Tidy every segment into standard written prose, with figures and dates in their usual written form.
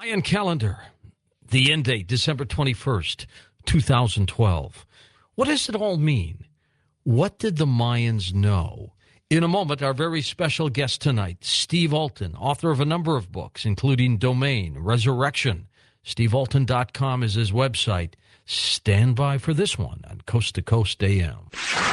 Mayan calendar, the end date, December 21st, 2012. What does it all mean? What did the Mayans know? In a moment, our very special guest tonight, Steve Alten, author of a number of books, including Domain, Resurrection. SteveAlten.com is his website. Stand by for this one on Coast to Coast AM.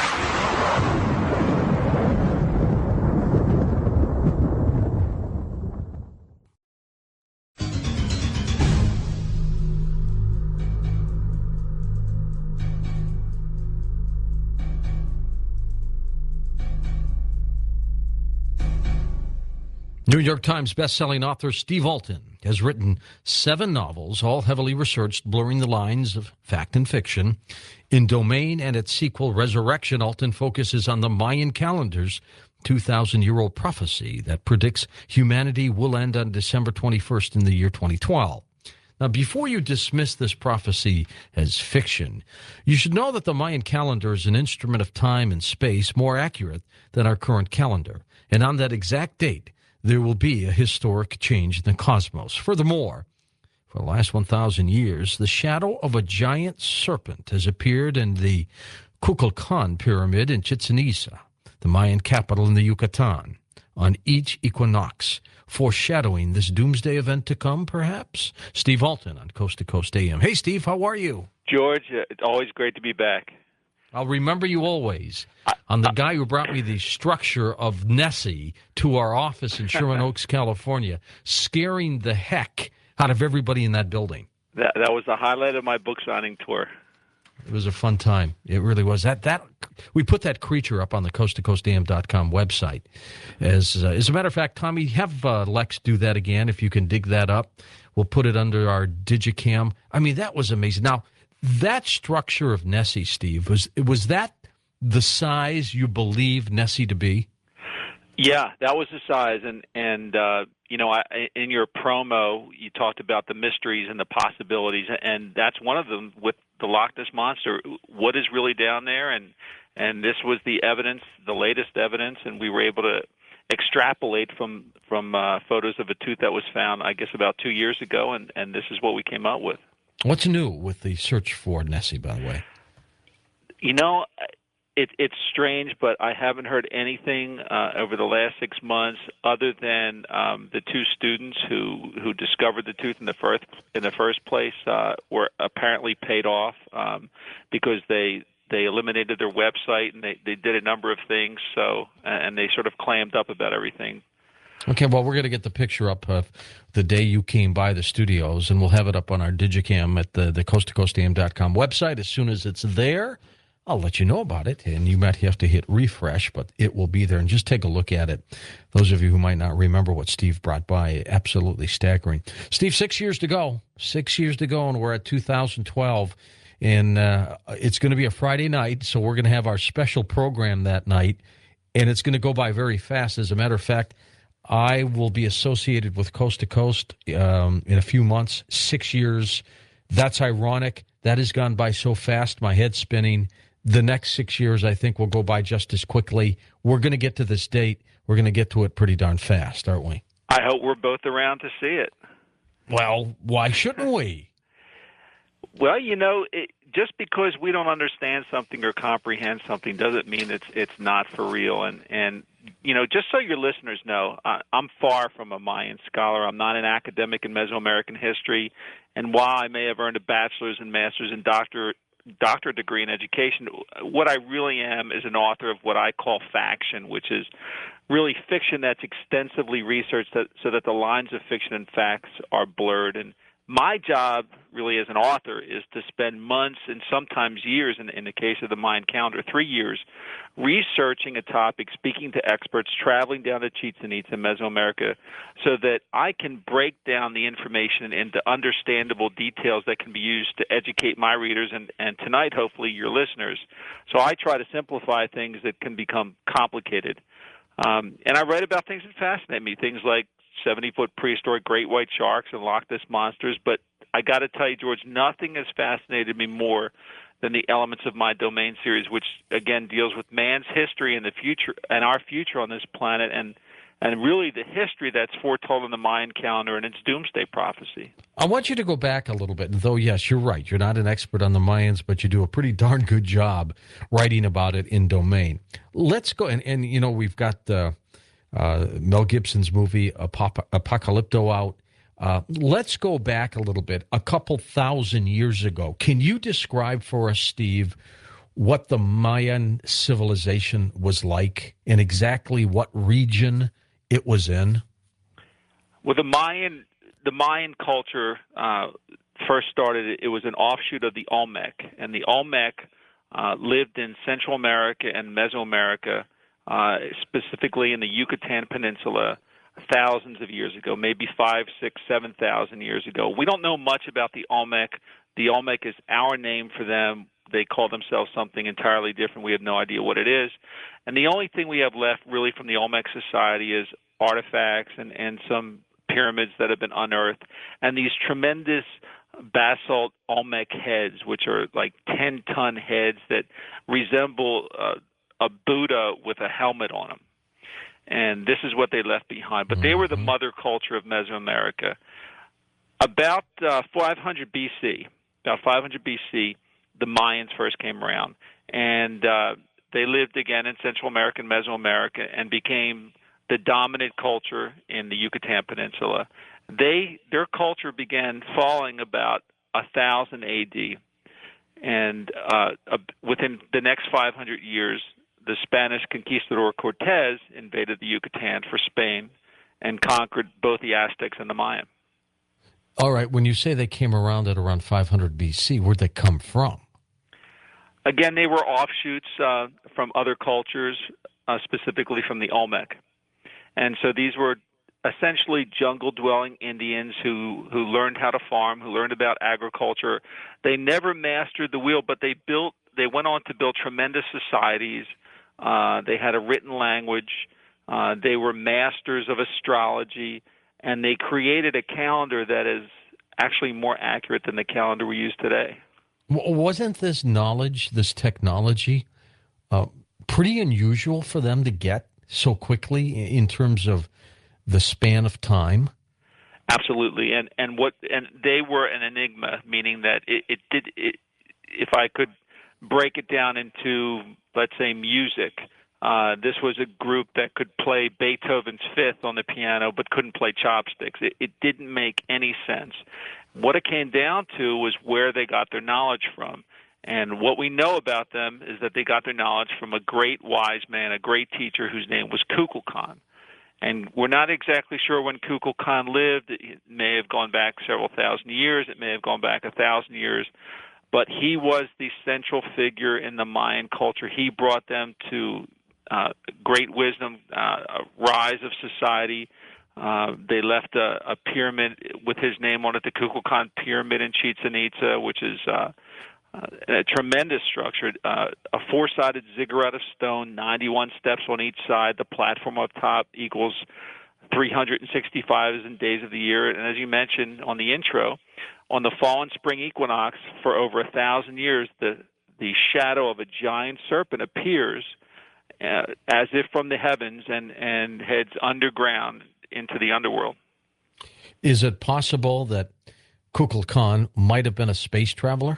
New York Times bestselling author Steve Alten has written 7 novels, all heavily researched, blurring the lines of fact and fiction. In Domain and its sequel, Resurrection, Alten focuses on the Mayan calendar's 2,000-year-old prophecy that predicts humanity will end on December 21st in the year 2012. Now, before you dismiss this prophecy as fiction, you should know that the Mayan calendar is an instrument of time and space more accurate than our current calendar. And on that exact date, there will be a historic change in the cosmos. Furthermore, for the last 1,000 years, the shadow of a giant serpent has appeared in the Kukulkan Pyramid in Chichen Itza, the Mayan capital in the Yucatan, on each equinox, foreshadowing this doomsday event to come, perhaps? Steve Alten on Coast to Coast AM. Hey, Steve, how are you? George, it's always great to be back. I'll remember you always. I'm the guy who brought me the structure of Nessie to our office in Sherman Oaks, California, scaring the heck out of everybody in that building. That was the highlight of my book signing tour. It was a fun time. It really was. That we put that creature up on the coasttocoastam.com website. As a matter of fact, Tommy, have Lex do that again if you can dig that up. We'll put it under our Digicam. I mean, that was amazing. Now, that structure of Nessie, Steve, was that the size you believe Nessie to be? Yeah, that was the size, and in your promo, you talked about the mysteries and the possibilities, and that's one of them with the Loch Ness Monster. What is really down there? And this was the evidence, the latest evidence, and we were able to extrapolate from photos of a tooth that was found, I guess, about 2 years ago, and this is what we came up with. What's new with the search for Nessie, by the way? You know, it's strange, but I haven't heard anything over the last 6 months other than the 2 students who discovered the tooth in the first place were apparently paid off because they eliminated their website and they did a number of things. So and they sort of clammed up about everything. Okay, well, we're going to get the picture up of the day you came by the studios, and we'll have it up on our Digicam at the coasttocoastam.com website. As soon as it's there, I'll let you know about it, and you might have to hit refresh, but it will be there, and just take a look at it. Those of you who might not remember what Steve brought by, absolutely staggering. Steve, 6 years to go. 6 years to go, and we're at 2012, and it's going to be a Friday night, so we're going to have our special program that night, and it's going to go by very fast. As a matter of fact, I will be associated with Coast to Coast in a few months, 6 years. That's ironic. That has gone by so fast, my head's spinning. The next 6 years, I think, will go by just as quickly. We're going to get to this date. We're going to get to it pretty darn fast, aren't we? I hope we're both around to see it. Well, why shouldn't we? Well, just because we don't understand something or comprehend something doesn't mean it's not for real. And just so your listeners know, I'm far from a Mayan scholar. I'm not an academic in Mesoamerican history. And while I may have earned a bachelor's and master's and doctorate degree in education, what I really am is an author of what I call faction, which is really fiction that's extensively researched so that the lines of fiction and facts are blurred. And my job, really, as an author, is to spend months and sometimes years, in the case of the Mayan calendar, 3 years, researching a topic, speaking to experts, traveling down to Chichen Itza, Mesoamerica, so that I can break down the information into understandable details that can be used to educate my readers and tonight, hopefully, your listeners. So I try to simplify things that can become complicated. And I write about things that fascinate me, things like 70-foot prehistoric great white sharks and Loch Ness monsters. But I got to tell you, George, nothing has fascinated me more than the elements of my Domain series, which, again, deals with man's history and the future and our future on this planet. And and really the history that's foretold in the Mayan calendar and its doomsday prophecy. I want you to go back a little bit, though, yes, you're right. You're not an expert on the Mayans, but you do a pretty darn good job writing about it in Domain. Let's go, and you know, we've got Mel Gibson's movie Apocalypto out. Let's go back a little bit, a couple thousand years ago. Can you describe for us, Steve, what the Mayan civilization was like and exactly what region it was in? Well, the Mayan culture first started. It was an offshoot of the Olmec, and the Olmec lived in Central America and Mesoamerica, specifically in the Yucatan Peninsula, thousands of years ago, maybe 5, 6, 7,000 years ago. We don't know much about the Olmec. The Olmec is our name for them. They call themselves something entirely different. We have no idea what it is. And the only thing we have left really from the Olmec society is artifacts and some pyramids that have been unearthed, and these tremendous basalt Olmec heads, which are like 10-ton heads that resemble a Buddha with a helmet on them. And this is what they left behind. But they were the mother culture of Mesoamerica. About 500 BC, the Mayans first came around, and they lived again in Central America and Mesoamerica and became the dominant culture in the Yucatan Peninsula. Their culture began falling about 1000 AD, and within the next 500 years, the Spanish conquistador Cortez invaded the Yucatan for Spain and conquered both the Aztecs and the Mayan. All right, when you say they came around at around 500 BC, where'd they come from? Again, they were offshoots from other cultures, specifically from the Olmec. And so these were essentially jungle-dwelling Indians who learned how to farm, who learned about agriculture. They never mastered the wheel, but they went on to build tremendous societies. They had a written language. They were masters of astrology, and they created a calendar that is actually more accurate than the calendar we use today. Wasn't this knowledge, this technology, pretty unusual for them to get so quickly in terms of the span of time? Absolutely, and they were an enigma, meaning that if I could break it down into, let's say, music, this was a group that could play Beethoven's Fifth on the piano but couldn't play chopsticks. It didn't make any sense. What it came down to was where they got their knowledge from. And what we know about them is that they got their knowledge from a great wise man, a great teacher whose name was Kukulkan. And we're not exactly sure when Kukulkan lived. It may have gone back several thousand years. It may have gone back 1,000 years. But he was the central figure in the Mayan culture. He brought them to great wisdom, a rise of society. They left a pyramid with his name on it, the Kukulkan Pyramid in Chichen Itza, which is a tremendous structure, a four-sided ziggurat of stone, 91 steps on each side. The platform up top equals 365 days of the year. And as you mentioned on the intro, on the fall and spring equinox, for over 1,000 years, the shadow of a giant serpent appears as if from the heavens and heads underground into the underworld. Is it possible that Kukulkan might have been a space traveler?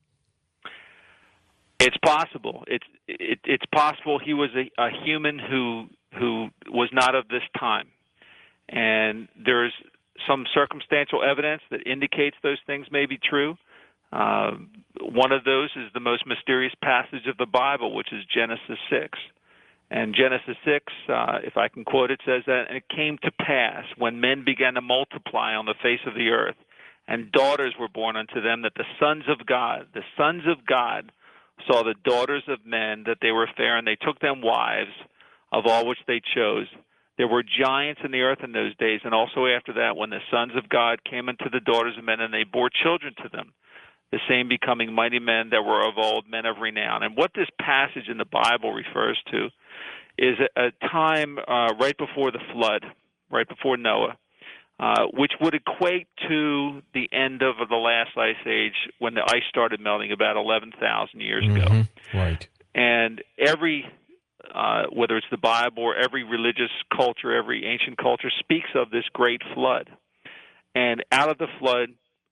It's possible. It's possible he was a human who was not of this time, and there's some circumstantial evidence that indicates those things may be true. One of those is the most mysterious passage of the Bible, which is Genesis 6. And Genesis 6, if I can quote it, says that, "And it came to pass when men began to multiply on the face of the earth, and daughters were born unto them, that the sons of God saw the daughters of men, that they were fair, and they took them wives of all which they chose. There were giants in the earth in those days, and also after that, when the sons of God came unto the daughters of men, and they bore children to them, the same becoming mighty men that were of old, men of renown." And what this passage in the Bible refers to is a time right before the flood, right before Noah, which would equate to the end of the last ice age when the ice started melting about 11,000 years ago. Right. And every whether it's the Bible or every religious culture, every ancient culture, speaks of this great flood. And out of the flood,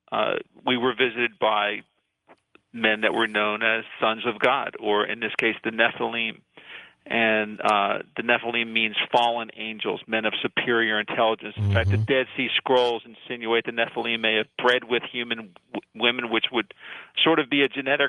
we were visited by men that were known as sons of God, or in this case, the Nephilim. And the Nephilim means fallen angels, men of superior intelligence. In fact, the Dead Sea Scrolls insinuate the Nephilim may have bred with human women, which would sort of be a genetic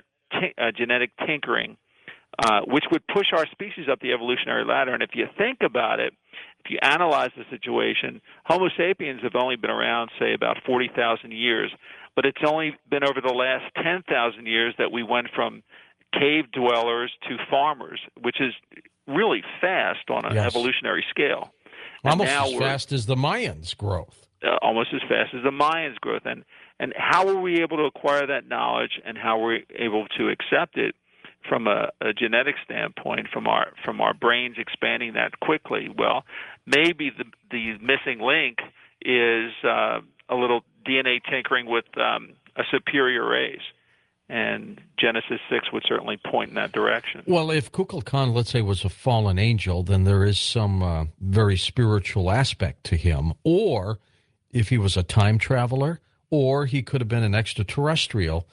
tinkering, which would push our species up the evolutionary ladder. And if you think about it, if you analyze the situation, Homo sapiens have only been around, say, about 40,000 years, but it's only been over the last 10,000 years that we went from cave dwellers to farmers, which is really fast on an evolutionary scale. Almost as fast as the Mayans' growth. Almost as fast as the Mayans' growth. And how were we able to acquire that knowledge, and how were we able to accept it from a genetic standpoint, from our brains expanding that quickly? Well, maybe the missing link is a little DNA tinkering with a superior race. And Genesis 6 would certainly point in that direction. Well, if Kukulkan, let's say, was a fallen angel, then there is some very spiritual aspect to him. Or if he was a time traveler, or he could have been an extraterrestrial.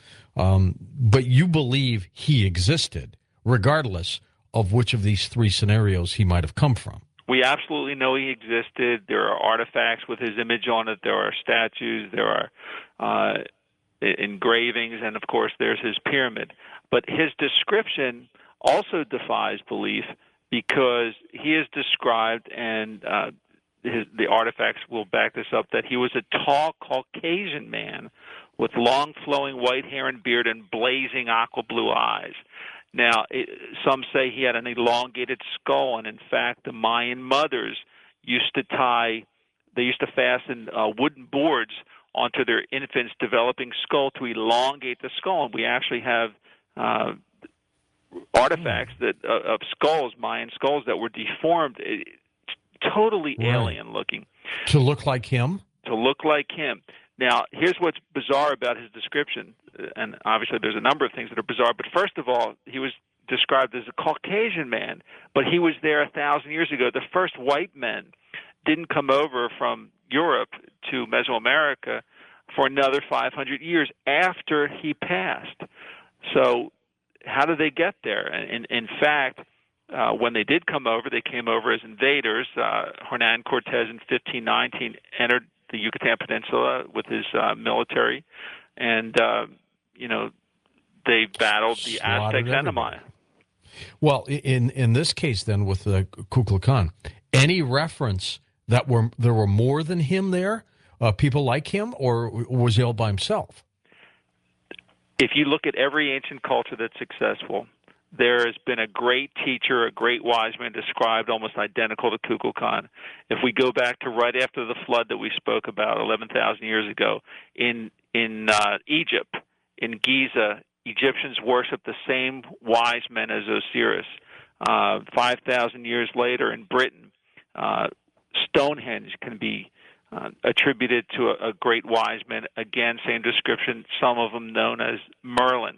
But you believe he existed, regardless of which of these three scenarios he might have come from. We absolutely know he existed. There are artifacts with his image on it. There are statues. There are engravings, and of course there's his pyramid. But his description also defies belief, because he is described, and the artifacts will back this up, that he was a tall Caucasian man with long flowing white hair and beard and blazing aqua blue eyes. Now, some say he had an elongated skull, and in fact the Mayan mothers used to fasten wooden boards onto their infants' developing skull to elongate the skull. And we actually have artifacts of skulls, Mayan skulls, that were deformed, totally alien looking. To look like him? To look like him. Now, here's what's bizarre about his description, and obviously there's a number of things that are bizarre, but first of all, he was described as a Caucasian man, but he was there 1,000 years ago. The first white men didn't come over from Europe to Mesoamerica for another 500 years after he passed. So how did they get there? And in fact, when they did come over, they came over as invaders. Hernan Cortez in 1519 entered the Yucatan Peninsula with his military, and they battled the Aztecs and the Maya. Well, in this case, then, with Kukulkan, any reference that there were more than him there, people like him, or was he all by himself? If you look at every ancient culture that's successful, there has been a great teacher, a great wise man described almost identical to Kukulkan. If we go back to right after the flood that we spoke about 11,000 years ago, in Egypt, in Giza, Egyptians worshiped the same wise men as Osiris. 5,000 years later in Britain, Stonehenge can be attributed to a great wise man. Again, same description, some of them known as Merlin.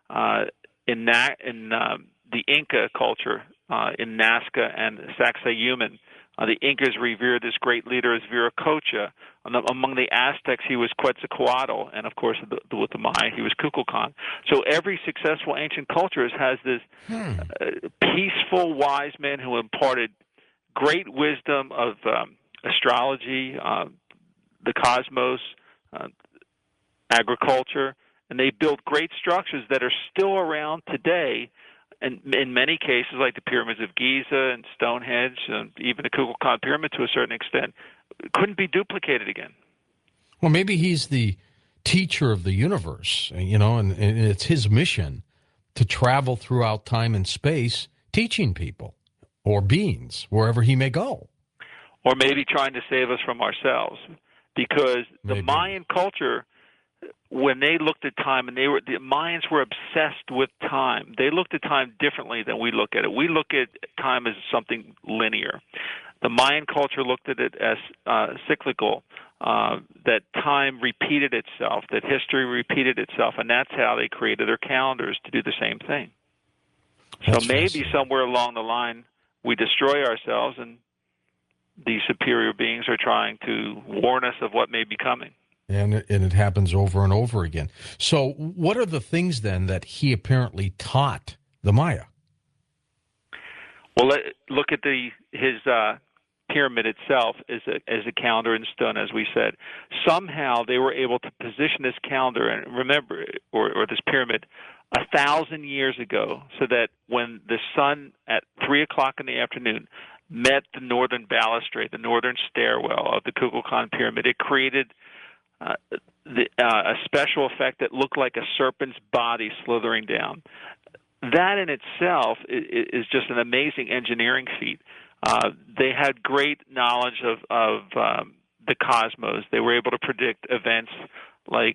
In the Inca culture, in Nazca and Sacsayhuaman, the Incas revered this great leader as Viracocha. Among the Aztecs, he was Quetzalcoatl, and of course, with the Maya, he was Kukulkan. So every successful ancient culture has this peaceful wise man who imparted great wisdom of astrology, the cosmos, agriculture, and they built great structures that are still around today, and in many cases, like the pyramids of Giza and Stonehenge, and even the Kukulkan pyramid to a certain extent, couldn't be duplicated again. Well, maybe he's the teacher of the universe, and it's his mission to travel throughout time and space, teaching people or beings wherever he may go. Or maybe trying to save us from ourselves, because the Mayan culture, when they looked at time, and the Mayans were obsessed with time. They looked at time differently than we look at it. We look at time as something linear. The Mayan culture looked at it as cyclical, that time repeated itself, that history repeated itself, and that's how they created their calendars, to do the same thing. So maybe somewhere along the line, we destroy ourselves, and these superior beings are trying to warn us of what may be coming. And it happens over and over again. So what are the things then that he apparently taught the Maya? Well, look at his pyramid itself as a calendar in stone, as we said. Somehow they were able to position this calendar, and remember, or this pyramid, 1,000 years ago, so that when the sun at 3 o'clock in the afternoon met the northern balustrade, the northern stairwell of the Kukulkan pyramid, it created a special effect that looked like a serpent's body slithering down. That in itself is just an amazing engineering feat. They had great knowledge of the cosmos. They were able to predict events like,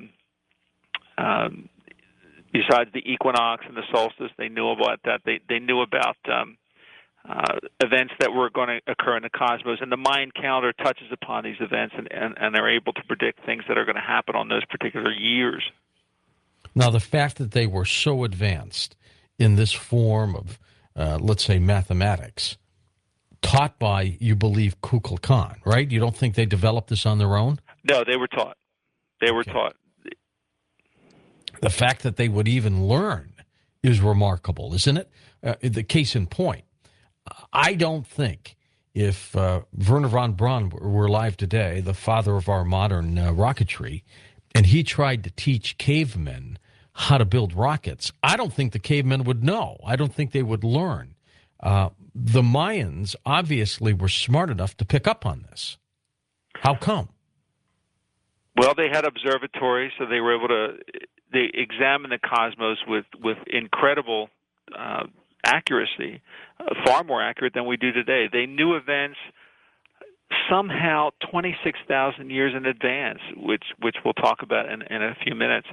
besides the equinox and the solstice, they knew about that. They knew about events that were going to occur in the cosmos, and the Mayan calendar touches upon these events, and they're able to predict things that are going to happen on those particular years. Now, the fact that they were so advanced in this form of, let's say, mathematics, taught by, you believe, Kukulkan, right? You don't think they developed this on their own? No, they were taught. They were taught. The fact that they would even learn is remarkable, isn't it? The case in point, I don't think if Wernher von Braun were alive today, the father of our modern rocketry, and he tried to teach cavemen how to build rockets, I don't think the cavemen would know. I don't think they would learn. The Mayans obviously were smart enough to pick up on this. How come? Well, they had observatories, so they were able to examine the cosmos with incredible accuracy, far more accurate than we do today. They knew events somehow 26,000 years in advance, which we'll talk about in a few minutes.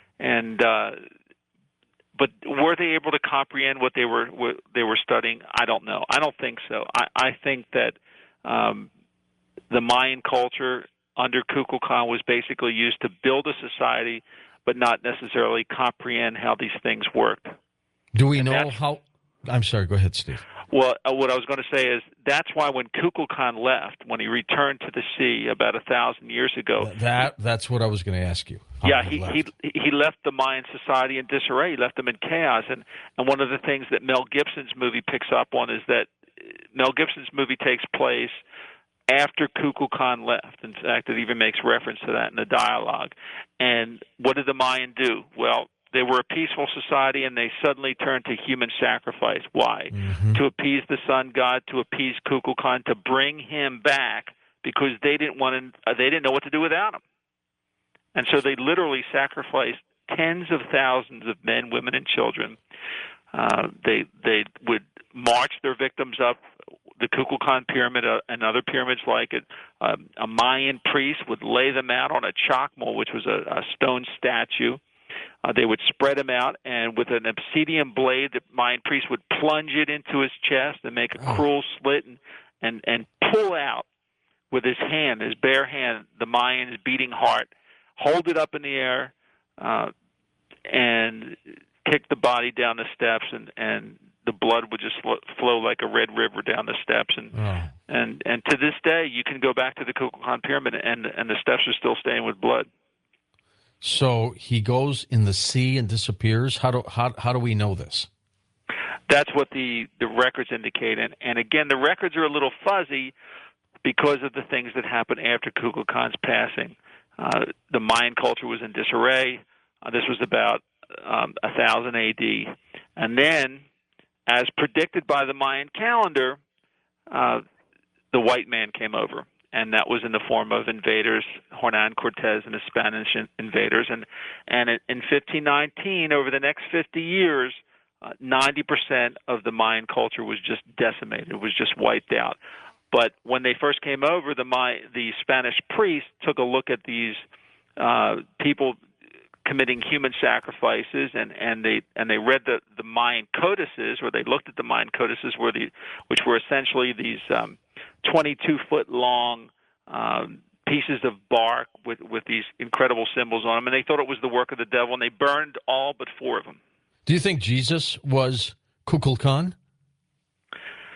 But were they able to comprehend what they were studying? I don't know. I don't think so. I think that the Mayan culture under Kukulkan was basically used to build a society, but not necessarily comprehend how these things worked. Do we know how? I'm sorry. Go ahead, Steve. Well, what I was going to say is that's why when Kukulkan left, when he returned to the sea about 1,000 years ago, that's what I was going to ask you. Yeah, he left the Mayan society in disarray. He left them in chaos. And one of the things that Mel Gibson's movie picks up on is that Mel Gibson's movie takes place after Kukulkan left. In fact, it even makes reference to that in the dialogue. And what did the Mayan do? Well, they were a peaceful society, and they suddenly turned to human sacrifice. Why? Mm-hmm. To appease the sun god, to appease Kukulkan, to bring him back, because they didn't know what to do without him. And so they literally sacrificed tens of thousands of men, women, and children. They would march their victims up the Kukulkan pyramid and other pyramids like it. A Mayan priest would lay them out on a chacmal, which was a stone statue. They would spread him out, and with an obsidian blade, the Mayan priest would plunge it into his chest and make a cruel slit and pull out with his hand, his bare hand, the Mayan's beating heart, hold it up in the air, and kick the body down the steps, and the blood would just flow like a red river down the steps. And to this day, you can go back to the Kukulkan pyramid, and the steps are still stained with blood. So he goes in the sea and disappears. How do we know this? That's what the records indicate, and again, the records are a little fuzzy because of the things that happened after Kukulkan's passing. The Mayan culture was in disarray. This was about 1000 A.D., and then, as predicted by the Mayan calendar, the white man came over. And that was in the form of invaders, Hernan Cortez and the Spanish invaders. And in 1519, over the next 50 years, 90% of the Mayan culture was just decimated. It was just wiped out. But when they first came over, the Spanish priests took a look at these people committing human sacrifices, and they read the Mayan codices, or they looked at the Mayan codices, which were essentially these 22-foot long pieces of bark with these incredible symbols on them, and they thought it was the work of the devil, and they burned all but 4 of them. Do you think Jesus was Kukulkan?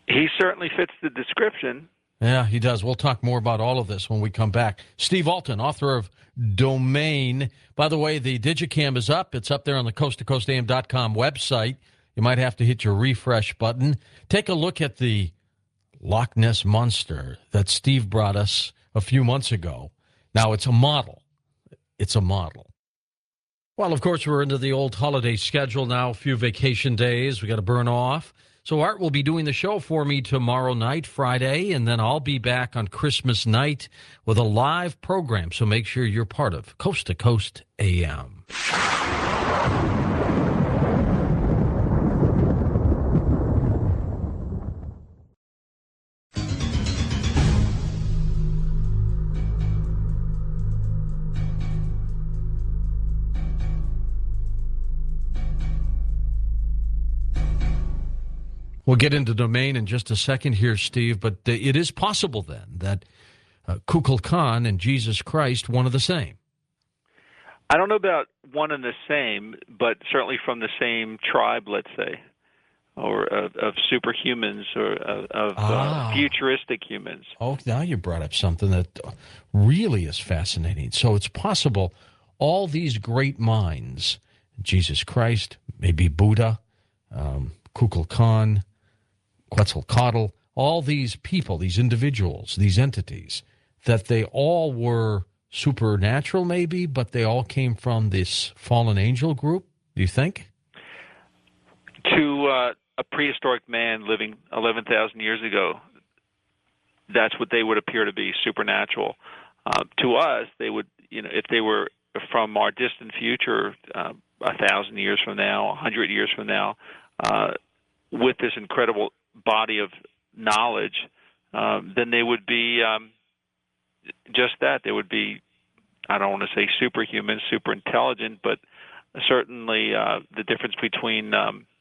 He certainly fits the description. Yeah, he does. We'll talk more about all of this when we come back. Steve Alten, author of Domain. By the way, the Digicam is up. It's up there on the coasttocoastam.com website. You might have to hit your refresh button. Take a look at the Loch Ness Monster that Steve brought us a few months ago. Now, it's a model. It's a model. Well, of course, we're into the old holiday schedule now, a few vacation days we got to burn off. So Art will be doing the show for me tomorrow night, Friday, and then I'll be back on Christmas night with a live program. So make sure you're part of Coast to Coast AM. We'll get into Domain in just a second here, Steve, but it is possible then that Kukulkan and Jesus Christ one of the same. I don't know about one and the same, but certainly from the same tribe, let's say, or of superhumans or of futuristic humans. Oh, now you brought up something that really is fascinating. So it's possible all these great minds, Jesus Christ, maybe Buddha, Kukulkan, Quetzalcoatl, all these people, these individuals, these entities, that they all were supernatural maybe, but they all came from this fallen angel group, do you think? To a prehistoric man living 11,000 years ago, that's what they would appear to be, supernatural. To us, they would, if they were from our distant future, 1,000 years from now, 100 years from now, with this incredible body of knowledge, then they would be just that. They would be, I don't want to say superhuman, super intelligent, but certainly the difference between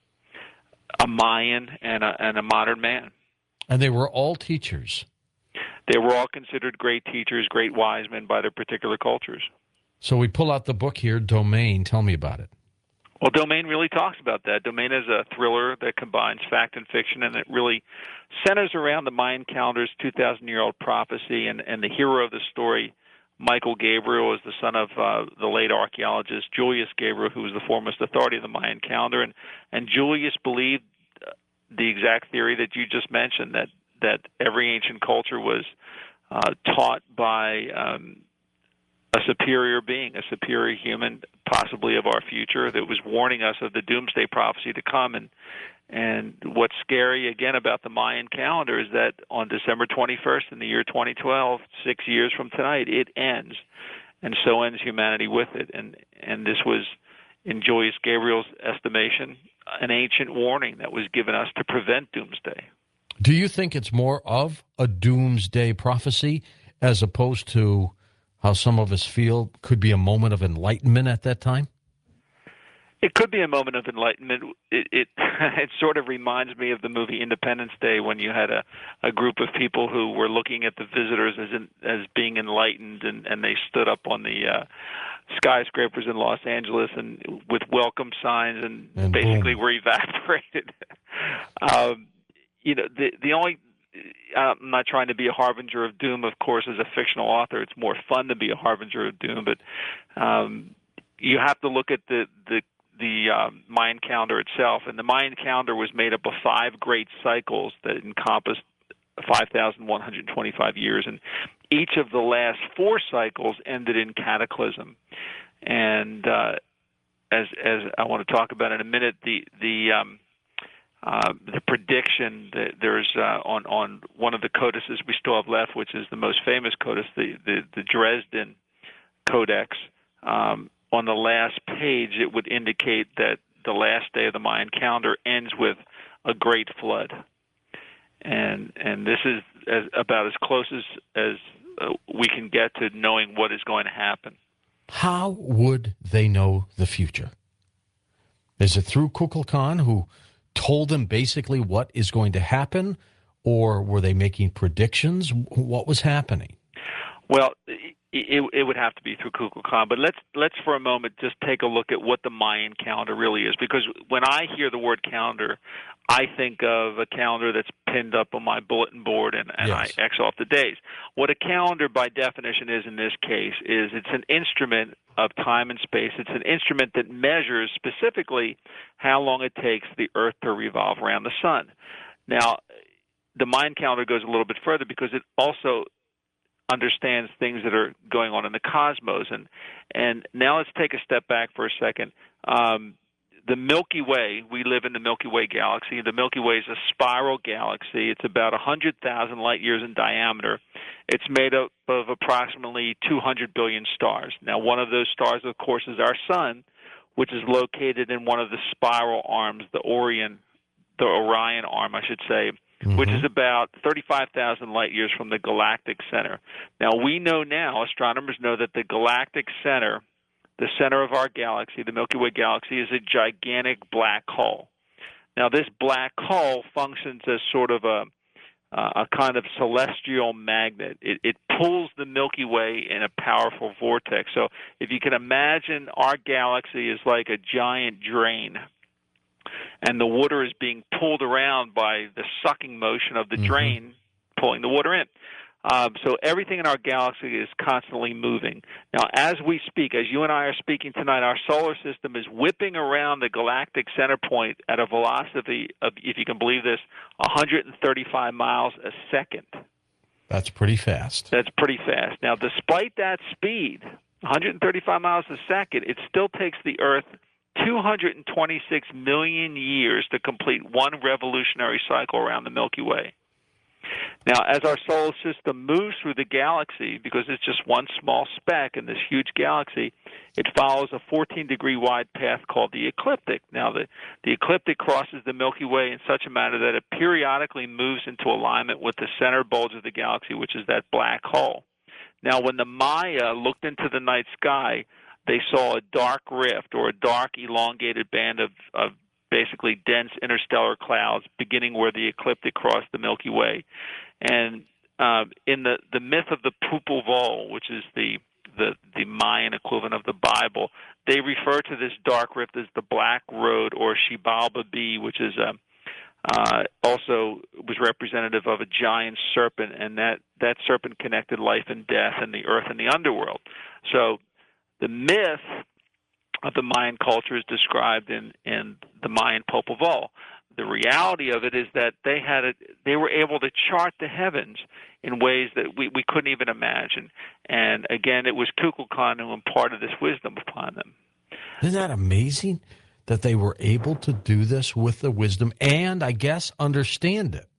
a Mayan and a modern man. And they were all teachers. They were all considered great teachers, great wise men by their particular cultures. So we pull out the book here, Domain. Tell me about it. Well, Domain really talks about that. Domain is a thriller that combines fact and fiction, and it really centers around the Mayan calendar's 2,000-year-old prophecy, and the hero of the story, Michael Gabriel, is the son of the late archaeologist Julius Gabriel, who was the foremost authority of the Mayan calendar, and Julius believed the exact theory that you just mentioned, that every ancient culture was taught by a superior being, a superior human, possibly of our future, that was warning us of the doomsday prophecy to come. And what's scary, again, about the Mayan calendar is that on December 21st in the year 2012, 6 years from tonight, it ends. And so ends humanity with it. And this was, in Julius Gabriel's estimation, an ancient warning that was given us to prevent doomsday. Do you think it's more of a doomsday prophecy as opposed to how some of us feel could be a moment of enlightenment at that time? It could be a moment of enlightenment. It sort of reminds me of the movie Independence Day, when you had a group of people who were looking at the visitors as being enlightened, and they stood up on the skyscrapers in Los Angeles and with welcome signs and basically boom, were evaporated. The only, I'm not trying to be a harbinger of doom, of course, as a fictional author. It's more fun to be a harbinger of doom, but you have to look at the Mayan calendar itself. And the Mayan calendar was made up of 5 great cycles that encompassed 5,125 years. And each of the last 4 cycles ended in cataclysm. And as I want to talk about in a minute, the prediction that there's on one of the codices we still have left, which is the most famous codice, the Dresden Codex. On the last page, it would indicate that the last day of the Mayan calendar ends with a great flood, and this is about as close as we can get to knowing what is going to happen. How would they know the future? Is it through Kukulkan, who told them basically what is going to happen, or were they making predictions? What was happening? Well, It would have to be through Kukulkan, but let's for a moment just take a look at what the Mayan calendar really is. Because when I hear the word calendar, I think of a calendar that's pinned up on my bulletin board, and I Yes. X off the days. What a calendar, by definition, is in this case is it's an instrument of time and space. It's an instrument that measures specifically how long it takes the Earth to revolve around the sun. Now, the Mayan calendar goes a little bit further because it also understands things that are going on in the cosmos. And now let's take a step back for a second. The Milky Way, we live in the Milky Way galaxy. The Milky Way is a spiral galaxy. It's about 100,000 light years in diameter. It's made up of approximately 200 billion stars. Now, one of those stars, of course, is our sun, which is located in one of the spiral arms, the Orion arm, I should say, which is about 35,000 light years from the galactic center. Now, astronomers know that the galactic center, the center of our galaxy, the Milky Way galaxy, is a gigantic black hole. Now, this black hole functions as sort of a kind of celestial magnet. It pulls the Milky Way in a powerful vortex. So if you can imagine our galaxy is like a giant drain, and the water is being pulled around by the sucking motion of the drain pulling the water in. So everything in our galaxy is constantly moving. Now, as we speak, as you and I are speaking tonight, our solar system is whipping around the galactic center point at a velocity of, if you can believe this, 135 miles a second. That's pretty fast. That's pretty fast. Now, despite that speed, 135 miles a second, it still takes the Earth 226 million years to complete one revolutionary cycle around the Milky Way. Now, as our solar system moves through the galaxy, because it's just one small speck in this huge galaxy, it follows a 14-degree wide path called the ecliptic. Now, the ecliptic crosses the Milky Way in such a manner that it periodically moves into alignment with the center bulge of the galaxy, which is that black hole. Now, when the Maya looked into the night sky, they saw a dark rift, or a dark elongated band of basically dense interstellar clouds beginning where the ecliptic crossed the Milky Way. And in the myth of the Popol Vuh, which is the Mayan equivalent of the Bible, they refer to this dark rift as the Black Road, or Xibalba, which is also was representative of a giant serpent, and that serpent connected life and death and the earth and the underworld. So the myth of the Mayan culture is described in the Mayan Popol Vuh. The reality of it is that they were able to chart the heavens in ways that we couldn't even imagine. And again, it was Kukulkan who imparted this wisdom upon them. Isn't that amazing that they were able to do this with the wisdom and, I guess, understand it?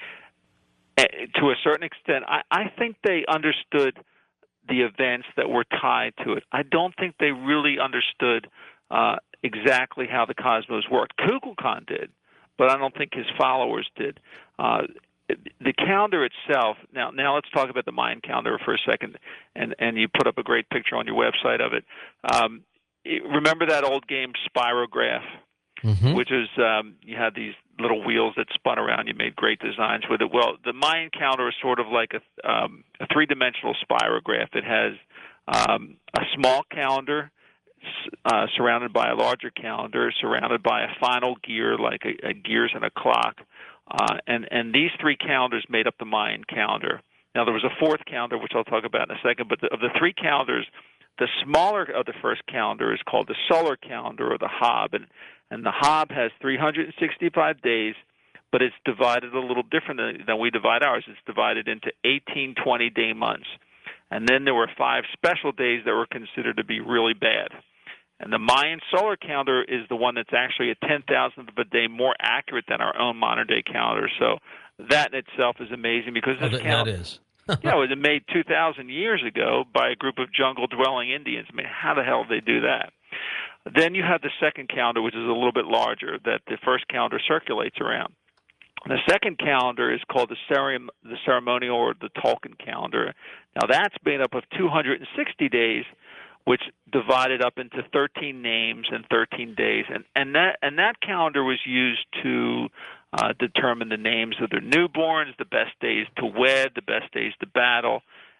To a certain extent, I think they understood the events that were tied to it. I don't think they really understood exactly how the cosmos worked. Kukulkan did, but I don't think his followers did. The calendar itself, now let's talk about the Mayan calendar for a second, and you put up a great picture on your website of it. Remember that old game Spirograph, which is you had these little wheels that spun around. You made great designs with it. Well, the Mayan calendar is sort of like a three-dimensional spirograph. It has a small calendar surrounded by a larger calendar, surrounded by a final gear, like a gears and a clock. And these three calendars made up the Mayan calendar. Now, there was a fourth calendar, which I'll talk about in a second, but of the three calendars, the smaller of the first calendar is called the solar calendar, or the Hab, and the Hab has 365 days, but it's divided a little different than we divide ours. It's divided into 18 20-day months. And then there were 5 special days that were considered to be really bad. And the Mayan solar calendar is the one that's actually a 10,000th of a day more accurate than our own modern-day calendar. So that in itself is amazing, because this calendar, that is. it was made 2,000 years ago by a group of jungle-dwelling Indians. I mean, how the hell did they do that? Then you have the second calendar, which is a little bit larger, that the first calendar circulates around. The second calendar is called the ceremonial, or the Tolkien calendar. Now, that's made up of 260 days, which divided up into 13 names and 13 days. And that calendar was used to determine the names of their newborns, the best days to wed, the best days to battle.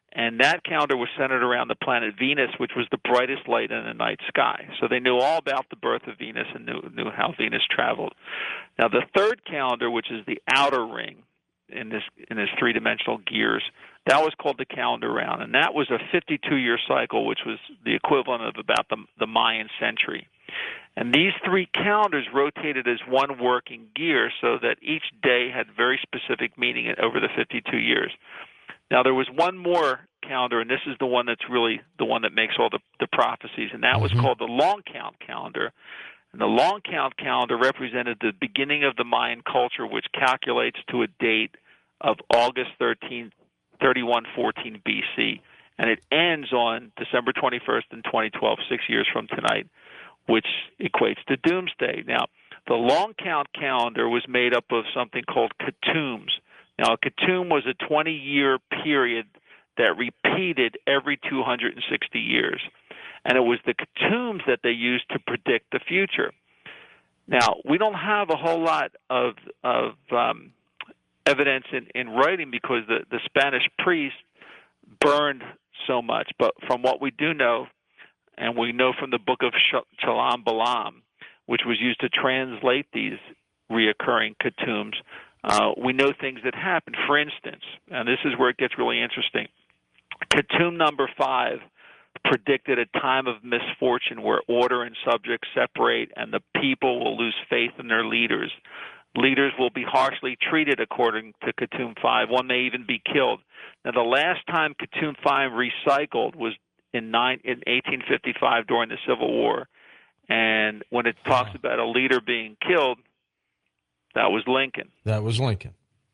And that calendar was centered around the planet Venus, which was the brightest light in the night sky. So they knew all about the birth of Venus and knew how Venus traveled. Now the third calendar, which is the outer ring in this three-dimensional gears, that was called the calendar round, and that was a 52-year cycle, which was the equivalent of about the Mayan century. And these three calendars rotated as one working gear so that each day had very specific meaning over the 52 years. Now, there was one more calendar, and this is the one that's really the one that makes all the prophecies, and that was called the long count calendar. And the long count calendar represented the beginning of the Mayan culture, which calculates to a date of August 13th, 3114 BC, and it ends on December 21st in 2012, 6 years from tonight, which equates to doomsday. Now, the long count calendar was made up of something called Ketums. Now, a Ketum was a 20-year period that repeated every 260 years, and it was the Ketums that they used to predict the future. Now, we don't have a whole lot of evidence in writing because the Spanish priests burned so much, but from what we do know, and we know from the book of Chalam Balam, which was used to translate these reoccurring Ketums, we know things that happened. For instance, and this is where it gets really interesting, Ketum number 5 predicted a time of misfortune where order and subjects separate and the people will lose faith in their leaders. Leaders will be harshly treated according to Ketum 5. One may even be killed. Now, the last time Ketum 5 recycled was in 1855 during the Civil War. And when it talks about a leader being killed, that was Lincoln. That was Lincoln.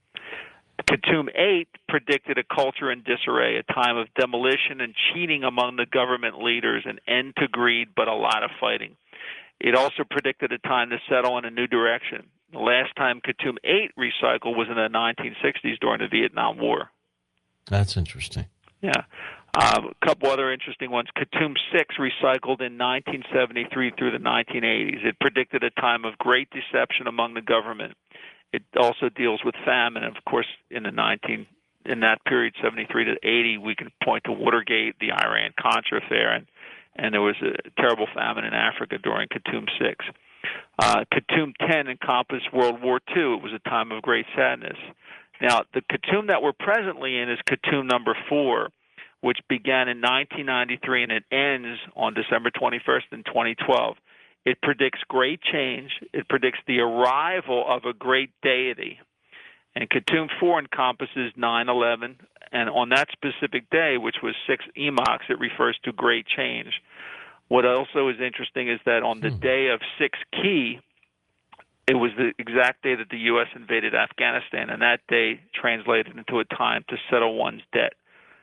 Ketum 8 predicted a culture in disarray, a time of demolition and cheating among the government leaders, an end to greed, but a lot of fighting. It also predicted a time to settle in a new direction. The last time Ketum 8 recycled was in the 1960s during the Vietnam War. That's interesting. Yeah. A couple other interesting ones. Ketum 6 recycled in 1973 through the 1980s. It predicted a time of great deception among the government. It also deals with famine. Of course, in that period, 73 to 80, we can point to Watergate, the Iran-Contra affair, and there was a terrible famine in Africa during Ketum 6. Ketum 10 encompassed World War II. It was a time of great sadness. Now, the Ketum that we're presently in is Ketum number 4, which began in 1993, and it ends on December 21st in 2012. It predicts great change. It predicts the arrival of a great deity. And Ketum 4 encompasses 9/11, and on that specific day, which was 6 Emox, it refers to great change. What also is interesting is that on the day of 6 Ki, it was the exact day that the U.S. invaded Afghanistan, and that day translated into a time to settle one's debt.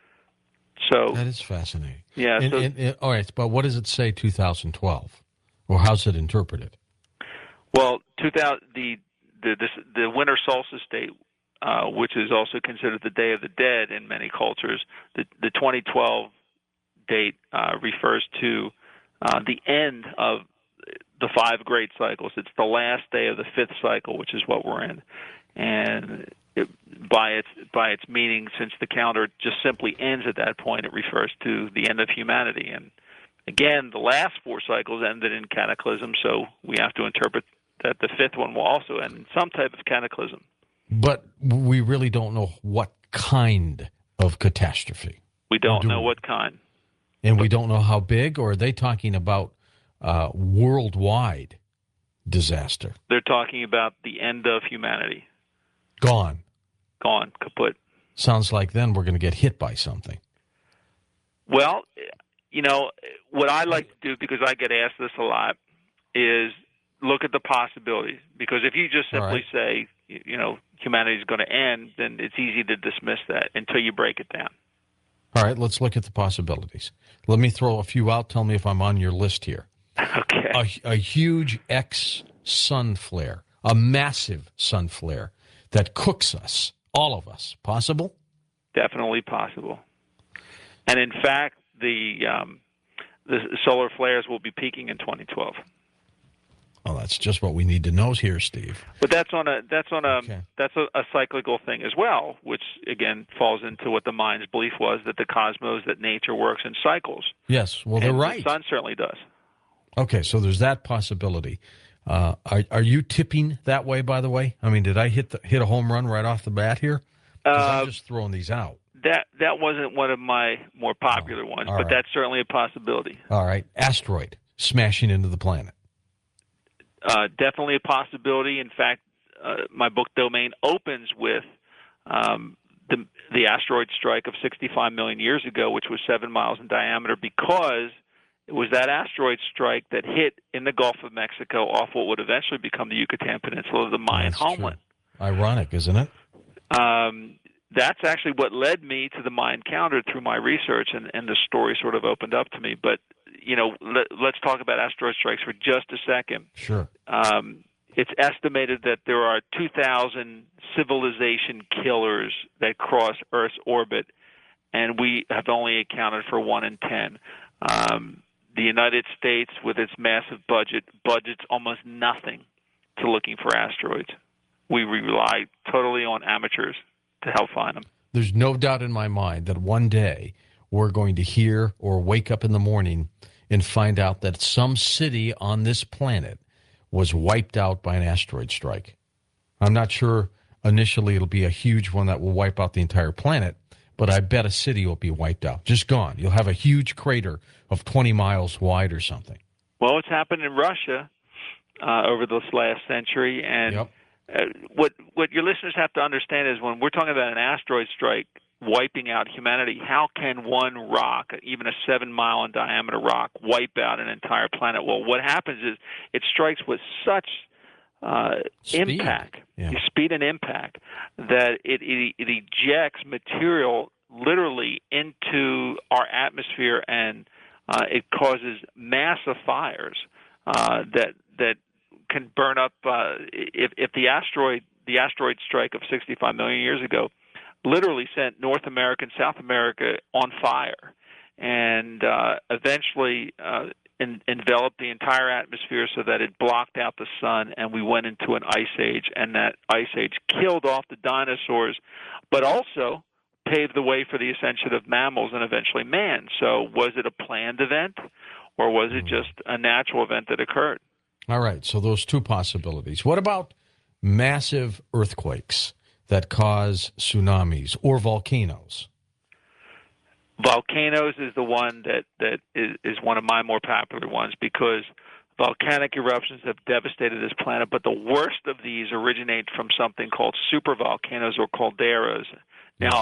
So that is fascinating. Yeah. All right, but what does it say 2012? Or how's it interpreted? Well, the winter solstice date, which is also considered the Day of the Dead in many cultures, the 2012 date refers to the end of the 5 great cycles. It's the last day of the 5th cycle, which is what we're in, and by its meaning, since the calendar just simply ends at that point, it refers to the end of humanity. And again, the last 4 cycles ended in cataclysm, so we have to interpret that the 5th one will also end in some type of cataclysm. But we really don't know what kind of catastrophe. We don't know what kind. And we don't know how big, or are they talking about worldwide disaster? They're talking about the end of humanity. Gone, kaput. Sounds like then we're going to get hit by something. Well, what I like to do, because I get asked this a lot, is look at the possibilities. Because if you just simply say, humanity is going to end, then it's easy to dismiss that until you break it down. All right, let's look at the possibilities. Let me throw a few out. Tell me if I'm on your list here. Okay. A huge X-sun flare, a massive sun flare that cooks us, all of us. Possible? Definitely possible. And in fact, the solar flares will be peaking in 2012. Well, that's just what we need to know here, Steve. But that's on a Okay. a cyclical thing as well, which again falls into what the Mayans' belief was, that the cosmos, that nature works in cycles, Yes. Well, they're and right. the sun certainly does. Okay, so there's that possibility. Are you tipping that way? By the way, I mean, did I hit a home run right off the bat here? Because I'm just throwing these out. That wasn't one of my more popular ones, all but right. that's certainly a possibility. All right, asteroid smashing into the planet. Definitely a possibility. In fact, my book Domain opens with the asteroid strike of 65 million years ago, which was 7 miles in diameter, because it was that asteroid strike that hit in the Gulf of Mexico off what would eventually become the Yucatan Peninsula, the Mayan homeland. True. Ironic, isn't it? That's actually what led me to the Mayan calendar through my research, and the story sort of opened up to me. But let's talk about asteroid strikes for just a second. Sure. It's estimated that there are 2,000 civilization killers that cross Earth's orbit, and we have only accounted for 1 in 10. The United States, with its massive budgets almost nothing to looking for asteroids. We rely totally on amateurs to help find them. There's no doubt in my mind that one day we're going to hear or wake up in the morning and find out that some city on this planet was wiped out by an asteroid strike. I'm not sure initially it'll be a huge one that will wipe out the entire planet, but I bet a city will be wiped out, just gone. You'll have a huge crater of 20 miles wide or something. Well, it's happened in Russia over this last century, and Yep. What your listeners have to understand is when we're talking about an asteroid strike wiping out humanity, how can one rock, even a 7 mile in diameter rock, wipe out an entire planet? Well, what happens is it strikes with such impact, speed and impact, that it ejects material literally into our atmosphere, and it causes massive fires that can burn up. If the asteroid strike of 65 million years ago literally sent North America and South America on fire, and eventually enveloped the entire atmosphere so that it blocked out the sun, and we went into an ice age, and that ice age killed off the dinosaurs, but also paved the way for the ascension of mammals and eventually man. So was it a planned event, or was it just a natural event that occurred? All right, so those two possibilities. What about massive earthquakes that cause tsunamis or volcanoes? Volcanoes is the one that is one of my more popular ones, because volcanic eruptions have devastated this planet, but the worst of these originate from something called supervolcanoes or calderas. Now,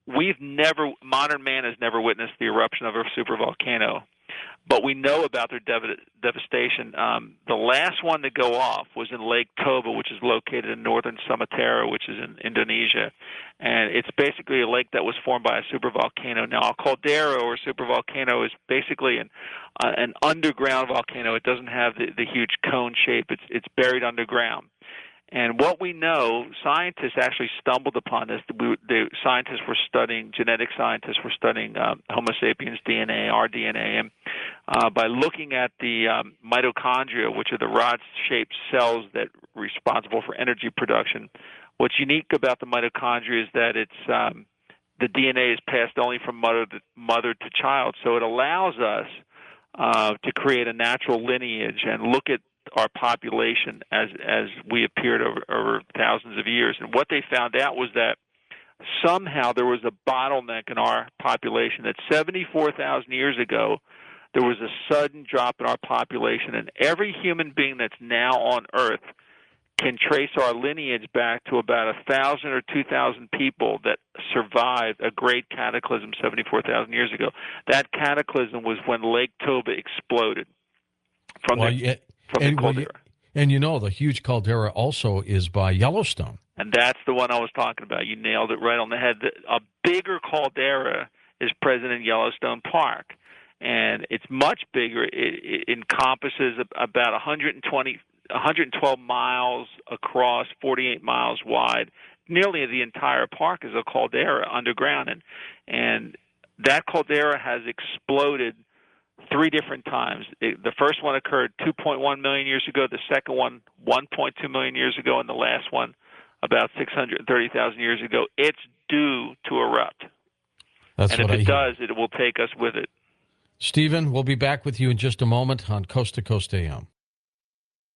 modern man has never witnessed the eruption of a supervolcano, but we know about their devastation. The last one to go off was in Lake Toba, which is located in northern Sumatra, which is in Indonesia. And it's basically a lake that was formed by a supervolcano. Now, a caldera or supervolcano is basically an underground volcano. It doesn't have the huge cone shape. It's buried underground. And what we know, scientists actually stumbled upon this. The scientists were studying, genetic scientists were studying Homo sapiens DNA, our DNA, and by looking at the mitochondria, which are the rod-shaped cells that are responsible for energy production. What's unique about the mitochondria is that it's the DNA is passed only from mother to child, so it allows us to create a natural lineage and look at our population as we appeared over thousands of years. And what they found out was that somehow there was a bottleneck in our population, that 74,000 years ago there was a sudden drop in our population, and every human being that's now on Earth can trace our lineage back to about 1,000 or 2,000 people that survived a great cataclysm 74,000 years ago. That cataclysm was when Lake Toba exploded from the caldera. And the huge caldera also is by Yellowstone. And that's the one I was talking about. You nailed it right on the head. A bigger caldera is present in Yellowstone Park, and it's much bigger. It encompasses about 112 miles across, 48 miles wide. Nearly the entire park is a caldera underground, and that caldera has exploded three different times. The first one occurred 2.1 million years ago, the second one 1.2 million years ago, and the last one about 630,000 years ago. It's due to erupt. That's and what if I it hear. does, it will take us with it. Stephen, we'll be back with you in just a moment on Coast to Coast AM.